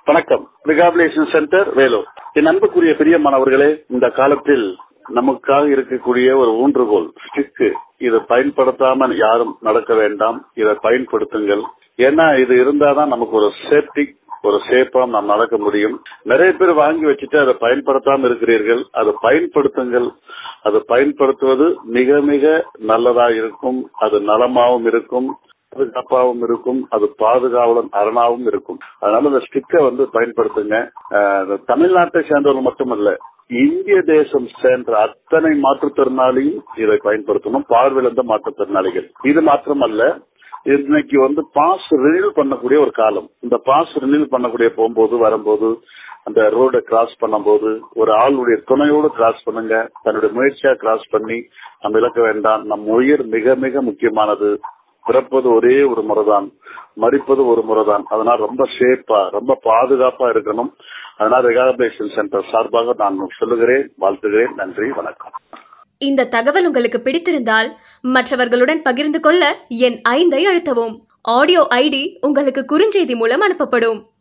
வணக்கம். ரிஹாபிலிடேஷன் சென்டர் வேலூர். என் அன்புக்குரிய பிரியமானவர்களே, இந்த காலத்தில் நமக்காக இருக்கக்கூடிய ஒரு ஊன்றுகோல் ஸ்டிக். இதை பயன்படுத்தாம யாரும் நடக்க வேண்டாம். இதை பயன்படுத்துங்கள். ஏன்னா இது இருந்தாதான் நமக்கு ஒரு சேஃப்டி, ஒரு சேஃபா நாம் நடக்க முடியும். நிறைய பேர் வாங்கி வச்சுட்டு அதை பயன்படுத்தாம இருக்கிறீர்கள். அதை பயன்படுத்துங்கள். அதை பயன்படுத்துவது மிக மிக நல்லதா இருக்கும். அது நலமாவும் இருக்கும், பாதுகாப்பாகவும் இருக்கும், அது பாதுகாவலன் அரணாவும் இருக்கும். அதனால இந்த ஸ்டிக்கை பயன்படுத்துங்க. தமிழ்நாட்டை சேர்ந்தவர்கள் மட்டுமல்ல, இந்திய தேசம் சேர்ந்த அத்தனை மாற்றுத்திறனாளியும் இதை பயன்படுத்தணும். பார்வையிழந்த மாற்றுத்திறனாளிகள். இது மாத்திரமல்ல, இன்னைக்கு பாஸ் ரினியூல் பண்ணக்கூடிய ஒரு காலம். இந்த பாஸ் ரினியூல் பண்ணக்கூடிய போகும்போது வரும்போது அந்த ரோட கிராஸ் பண்ணும்போது ஒரு ஆளுடைய துணையோடு கிராஸ் பண்ணுங்க. தன்னுடைய முயற்சியா கிராஸ் பண்ணி நம்ம இழக்க வேண்டாம். நம் உயிர் மிக மிக முக்கியமானது. பிறப்பது ஒரே ஒரு முறைதான், மரிப்பது ஒரு முறைதான். அதனால ரொம்ப சேஃபா, ரொம்ப பாதுகாப்பா இருக்கணும். அதனால ரிஹாபிலிடேஷன் சென்டர் சார்பாக நான் சொல்லுகிறேன், வாழ்த்துகிறேன். நன்றி, வணக்கம். இந்த தகவல் உங்களுக்கு பிடித்திருந்தால் மற்றவர்களுடன் பகிர்ந்து கொள்ள எண் 5 அழுத்தவும். ஆடியோ ஐடி உங்களுக்கு குறுஞ்செய்தி மூலம் அனுப்பப்படும்.